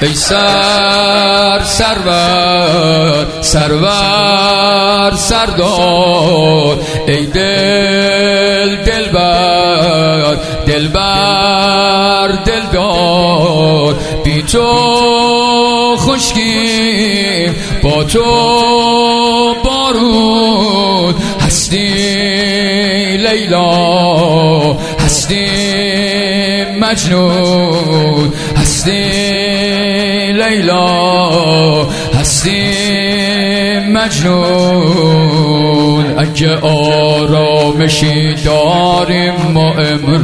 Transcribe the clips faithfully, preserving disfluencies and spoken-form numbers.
ای سر سرور سرور سردار، ای دل دلبر دلبر دلدار، بی تو خشکی با تو بارون، هستی لیلا هستی مجنون، هستی لیلا هستی مجنون. اگه آرامشی داریم ما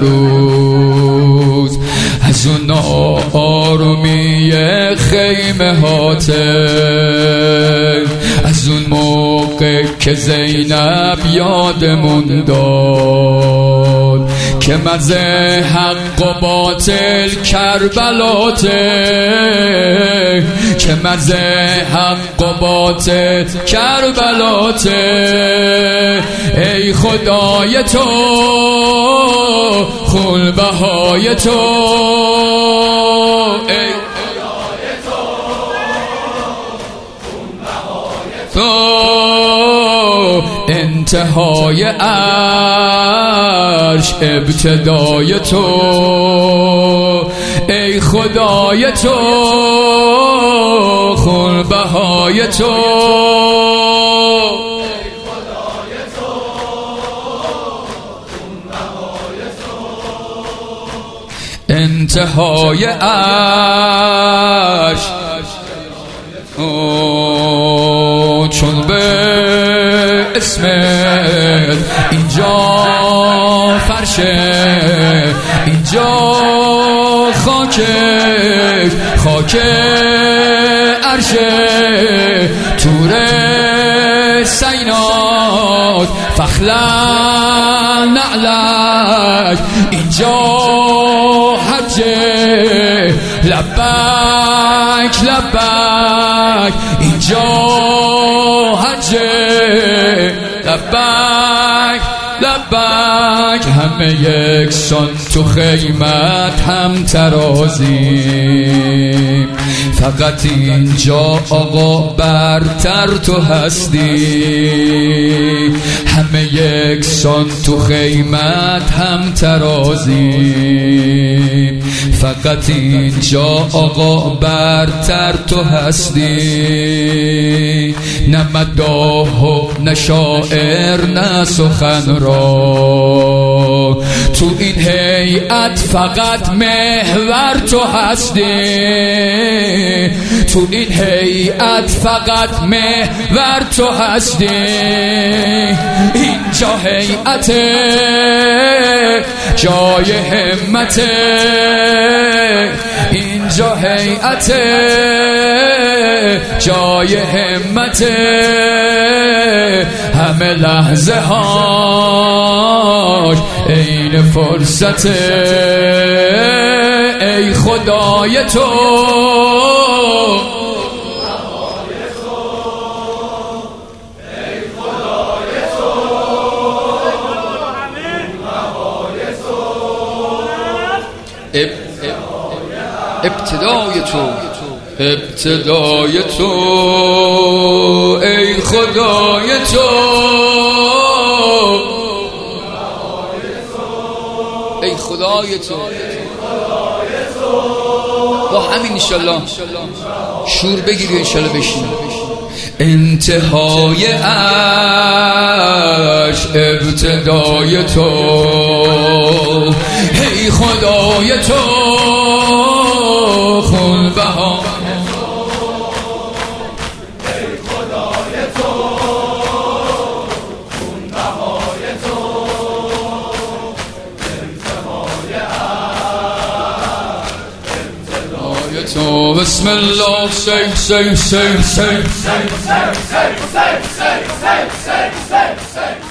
امروز از اون آرومی خیمه هاته، از اون موقع که زینب یادمون داد که مزه حق و باطل کربلاته، که مزه حق و باطل کربلاته. ای خدای تو خون بهای تو، ای خدای تو خون بهای تو، انتهای عرش ابتدای تو. ای خدای تو خون بهای تو، انتهای عرش. چون به اسمت اینجا فرشه، اینجا خاکه خاک عرشه، تور سینات فخلا نعلک، اینجا حجه لبک لبک، اینجا حجه لبک لبک. همه یکسان تو خیمت هم ترازیم، فقط اینجا آقا برتر تو هستی. همه یکسان تو خیمت هم ترازیم، فقط اینجا آقا برتر تو هستی. نه مداح و نه شاعر نه سخن را، تو این هیئت فقط محور تو هستی. تو این هیئت فقط محور تو هستی. اینجا هیئت جای همت، اینجا هیئت جای همت. همه لحظه هاش این فرصت. ای خدای تو ابتدای تو ابتدای تو، ای خدای تو ای خدای تو. با همین انشالله شور بگیری انشالله بشین. انتهای عرش ابتدای تو، ای خدای تو خون بها، ای خدای تو خون بهای تو، انتهای عرش ابتدای تو. بسم الله سی سی سی سی سی سی سی سی سی سی سی سی